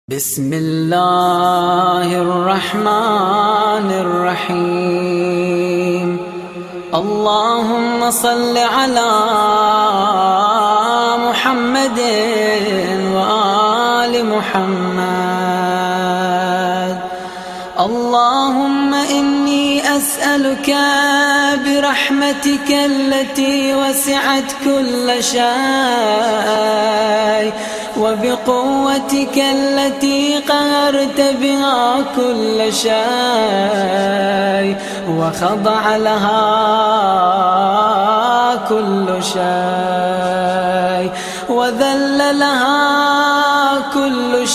بسم الله الرحمن الرحيم. اللهم صل على محمد وآل محمد. اللهم إني أسألك برحمتك التي وسعت كل شيء وبقوتك التي قهرت بها كل شيء وخضع لها كل شيء وذل لها كل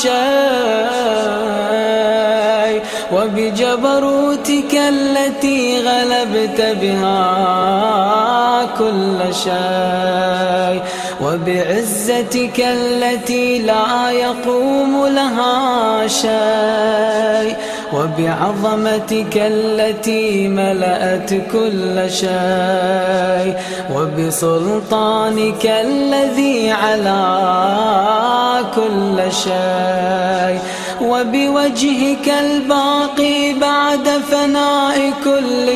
شيء وبجبروتك التي غلبت بها كل شيء وبعزتك التي لا يقوم لها شيء وبعظمتك التي ملأت كل شيء وبسلطانك الذي على كل شيء وبوجهك الباقي بعد فناء كل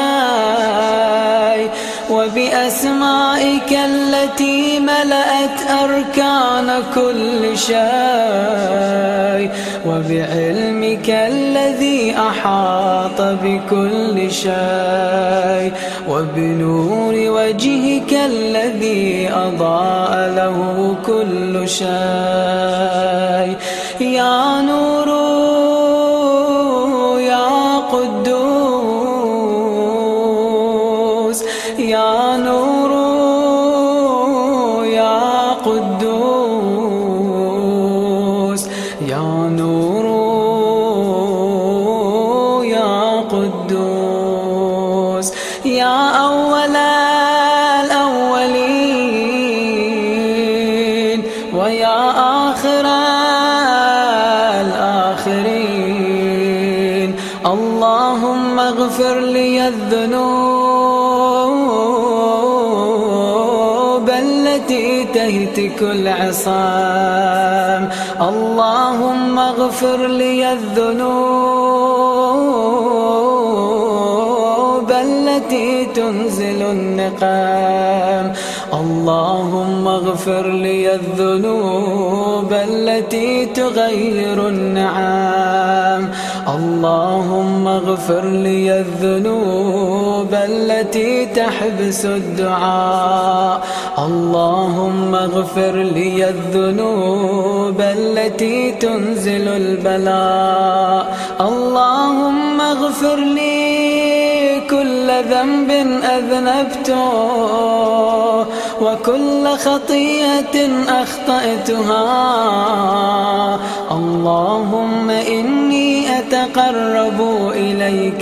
شيء وبأسمائك التي ملأت أركان كل شيء وبعلمك الذي أحاط بكل شيء وبنور وجهك الذي أضاء له كل شيء. يا نور يا قدوس يا نور يا قدوس يا نور يا قدوس يا أول الأولين ويا آخر الآخرين. اللهم اغفر لي الذنوب التي تهتك العصام. اللهم اغفر لي الذنوب التي تنزل النقام. اللهم اغفر لي الذنوب التي تغير النعام. اللهم اغفر لي الذنوب التي تحبس الدعاء. اللهم اغفر لي الذنوب التي تنزل البلاء. اللهم اغفر لي كل ذنب أذنبته وكل خطيئة أخطأتها. اللهم إني أتقرب إليك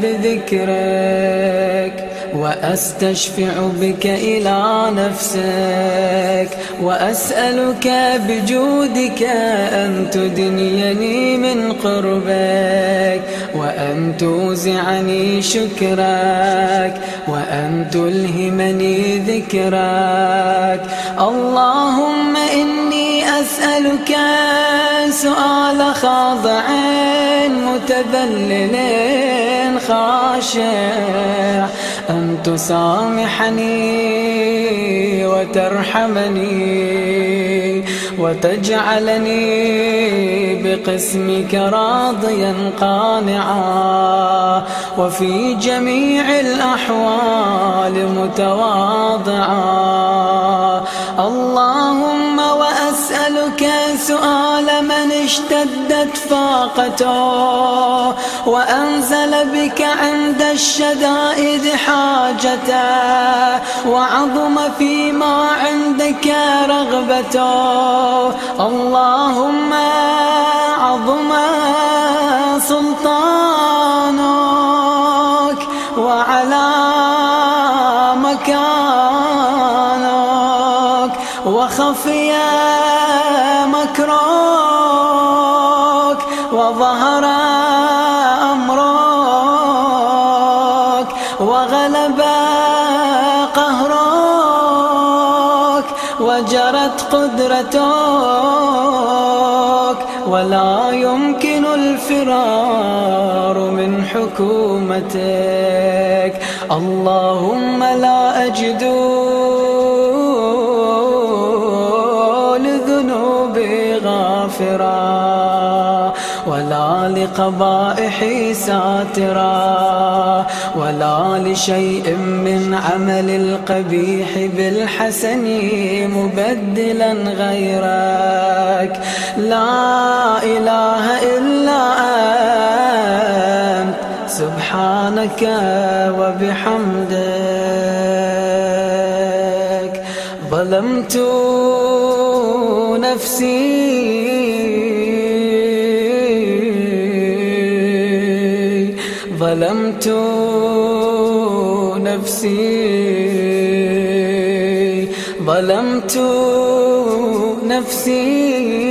بذكرك وأستشفع بك إلى نفسك وأسألك بجودك أن تدنيني من قربك وأن توزعني شكرك وأن تلهمني ذكرك. اللهم إني أسألك سؤال خاضع متذلل خاشع أن تسامحني وترحمني وتجعلني بقسمك راضيا قانعا وفي جميع الأحوال متواضعا. اللهم وأسألك سؤال من اشتدت فاقته وأنزل بك عند الشدائد حاجته وعظم فيما عندك رغبته. اللهم عظم سلطانك وعلى مكانك وخفي مكرك وظهر أمرك وغلب قهرك وجرت قدرتك نظرتك، ولا يمكن الفرار من حكومتك. اللهم لا أجد لذنوبي غافرا، ولا لقبائحي ساترا، ولا لشيء من عمل القبيح بالحسن مبدلا غيرك. لا إله إلا أنت سبحانك وبحمدك. ظلمت نفسي ظلمت نفسي ظلمت نفسي،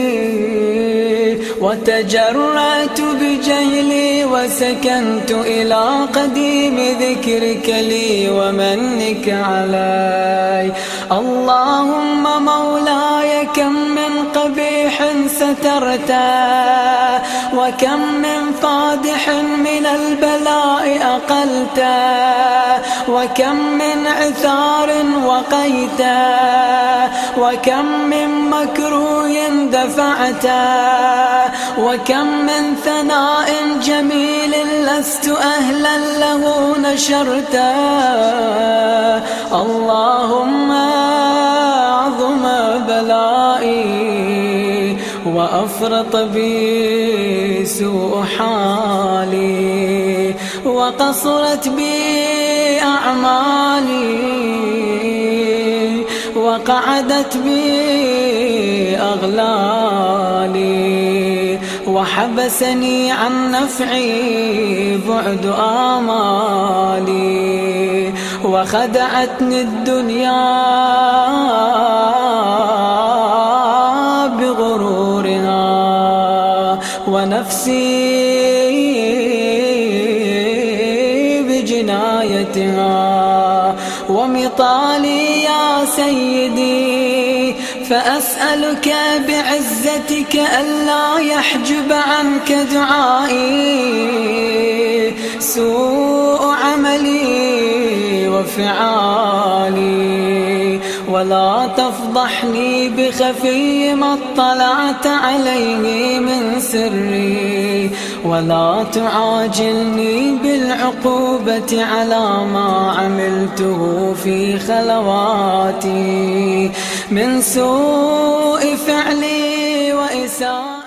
وتجرأت بجهلي وسكنت إلى قديم ذكرك لي ومنك علي. اللهم مولاي كم من قبيح سترته، وكم من فادح من البلاء أقلته، وكم من عثار وقيته، وكم من مكروه دفعته، وكم من ثناء جميل لست أهلا له نشرته. اللهم أعظم بلائي وأفرط بي سوء حالي، وقصرت بي أعمالي، وقعدت بي أغلالي، وحبسني عن نفعي بعد آمالي، وخدعتني الدنيا بغرورها، ونفسي بجنايتها. ومطالي يا سيدي فأسألك بعزتك ألا يحجب عنك دعائي سوء عملي وفعالي، ولا تفضحني بخفي ما اطلعت عليه من سري، ولا تعاجلني بالعقوبة على ما عملته في خلواتي من سوء فعلي وإساءة.